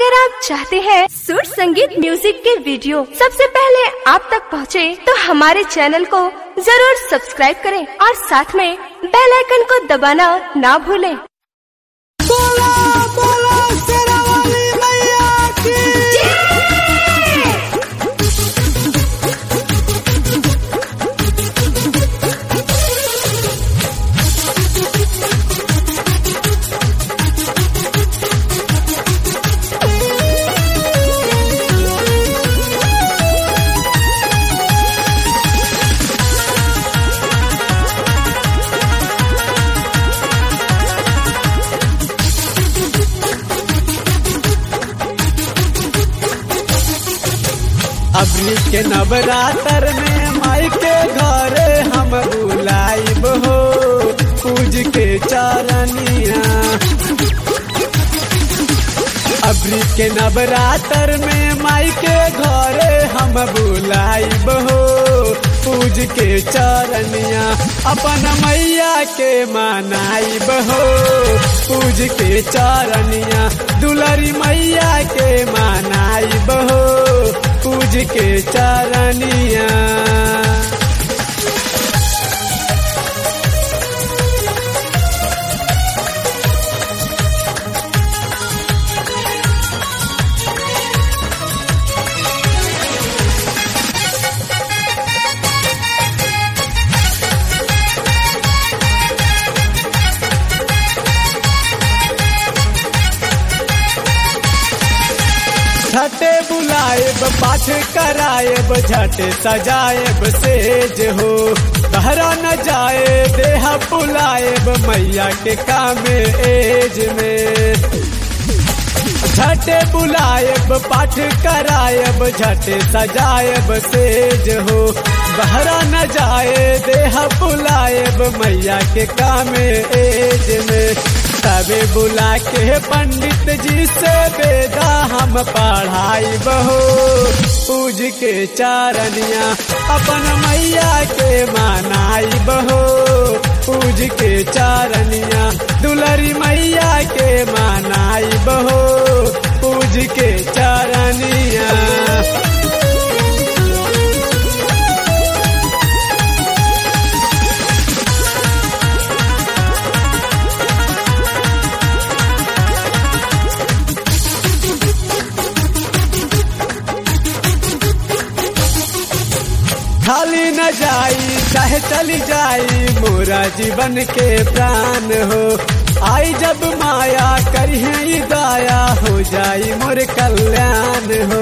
अगर आप चाहते हैं सुर संगीत म्यूजिक के वीडियो सबसे पहले आप तक पहुंचे, तो हमारे चैनल को जरूर सब्सक्राइब करें और साथ में बेल आइकन को दबाना ना भूलें। बोला बोला शेरावाली मैया की अबरी के नवरात्र में माई के घरे हम बुलाइब हो, पूज के चरनिया। अबरी के नवरात्र में माई के घरे हम बुलाइब हो, पूज के चरनिया। अपन मैया के मनाइब हो, पूज के चरनिया। दुलरी मैया के मनाइब हो, पूज के चरनिया। झटे बुलाएब पाठ कराएब, झटे सजाएब सेज हो। बहरा न जाए देहा बुलाएब मैया के कामे एज में। झटे बुलाएब पाठ कराएब, झटे सजाएब सेज हो। बहरा न जाए देहा बुलाएब मैया के कामे एज में। तबे बुला के पंडित जी से वेदा हम पढ़ाई बहो, पूज के चरनिया। अपन मैया के मनाई बहो, पूज के चरनिया। दुलरी मैया के मनाई बहो, पूज के चरनिया। खाली न जाई चाहे चली जाई मोरा जीवन के प्राण हो। आई जब माया करिहे दया, हो जाई मोर कल्याण हो।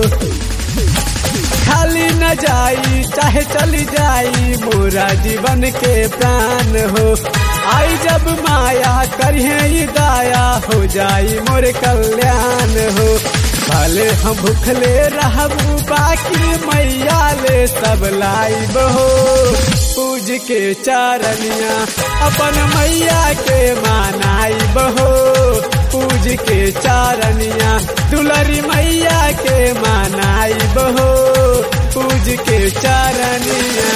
खाली न जाई चाहे चली जाई मोरा जीवन के प्राण हो। आई जब माया करिहे दया, हो जाई मोर कल्याण हो। भले हम भूखले रहबू बाकी मैया ले सब लाइब हो, पूज के चरनिया। अपन मैया के मनाइब हो, पूज के चरनिया। दुलरी मैया के मनाइब हो, पूज के चरनिया।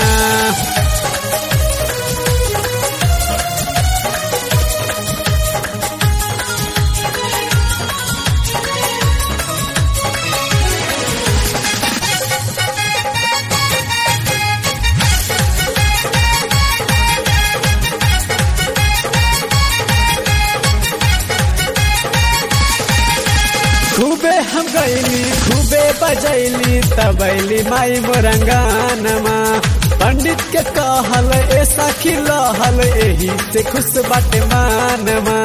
खूबे हम गईली खूबे बजैली, तबैली माई मोरंगानमा। पंडित के कहल ऐसा खिलहल, एही से खुश बाटे मानमा।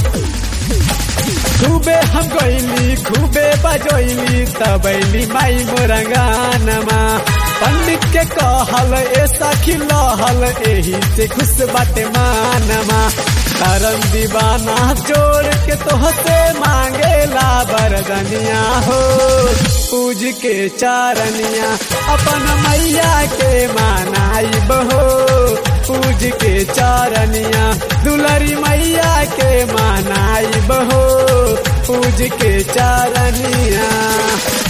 खूबे हम गईली खूबे बजैली, तबैली माई मोरंगानमा। पंडित के कहल ऐसा खिलहल, एही से खुश बाटे मानमा। करम दीवाना जोड़ के तोहसे मांगेला बरदनिया हो, पूज के चरनिया। अपन मैया के मनाइब हो, पूज के चरनिया। दुलरी मैया के मनाइब हो, पूज के चरनिया।